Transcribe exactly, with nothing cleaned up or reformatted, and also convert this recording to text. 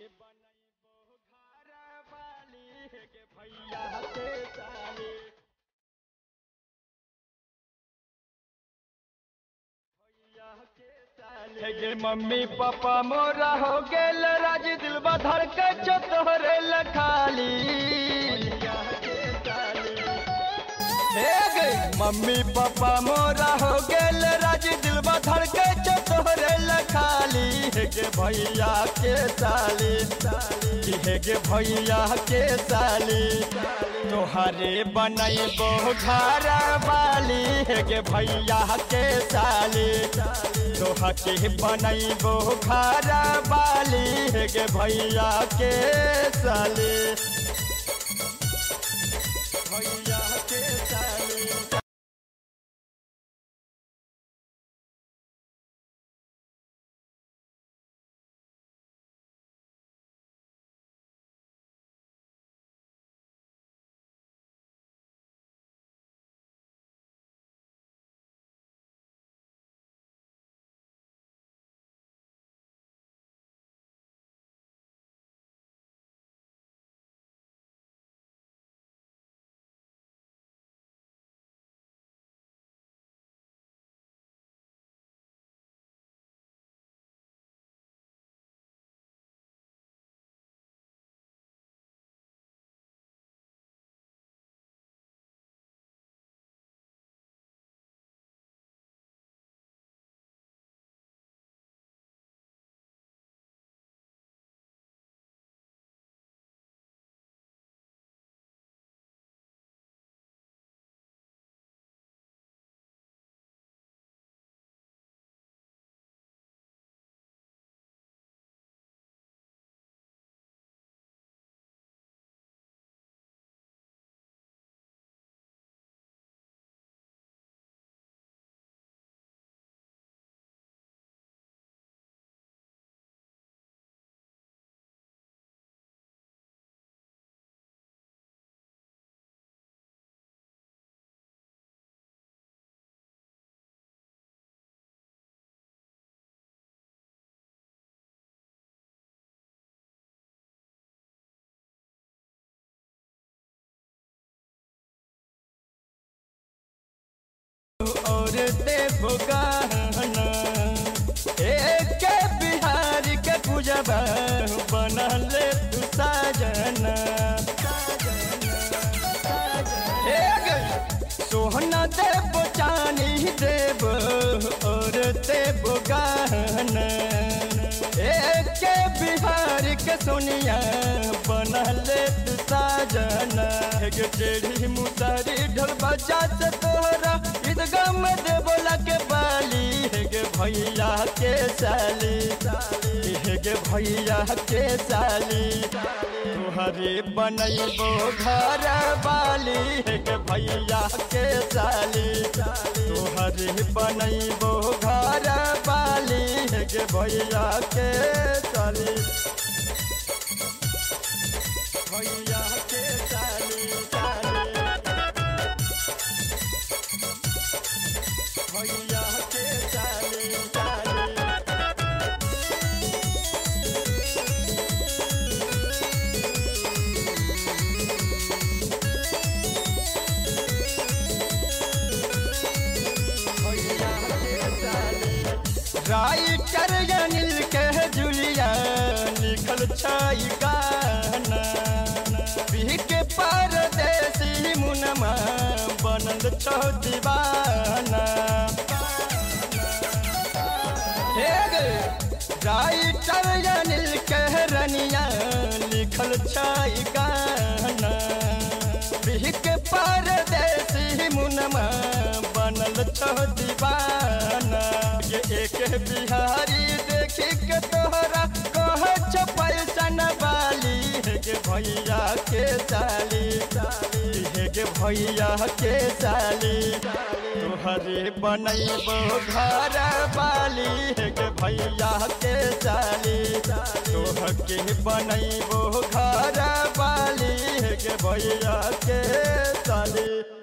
गे mummy papa मोरा हो गेल राज दिलबा धर के चतोरे लखाली हे गे मम्मी पापा मोरा हो गेल राज दिलबा धर के चतोरे लखाली हे गे भैया के साली हे गे भैया के साली तोहरे बनैबो घर वाली हे गे भैया के साली तोहके बनैबो घर वाली हे गे भैया के साली भैया के साली और देव गहना एक बिहार के पूजबा बनल तू साजना सोहना देव चानी देव और देव गहना एक बिहार के सोनिया बनल तू साजना टेढ़ी मुसारी ढोल बजा से तोहरा ईदगाह में दे बोला के बाली हे गे भैया के साली हे गे भैया के साली तोहरे बनैबो घर वाली हे गे भैया के साली तोहरे बनैबो घर वाली हे गे भैया के साली भैया के साली भैया के साली राइटर अनिल के जुलिया लिखल छई गाना पी के परदेसी मुनमा बनल छौ दीवाना हे गे राइटर अनिल के रनिया लिखल छई गाना पी के परदेसी मुनमा बनल छौ दीवाना एक बिहारी देखी के तोहरा कह पैसा न बाली हे गे भैया के साली हे गे भैया के साली तोहरे बनैबो घर वाली हे गे भैया के साली तोहके बनैबो घर वाली हे गे भैया के साली।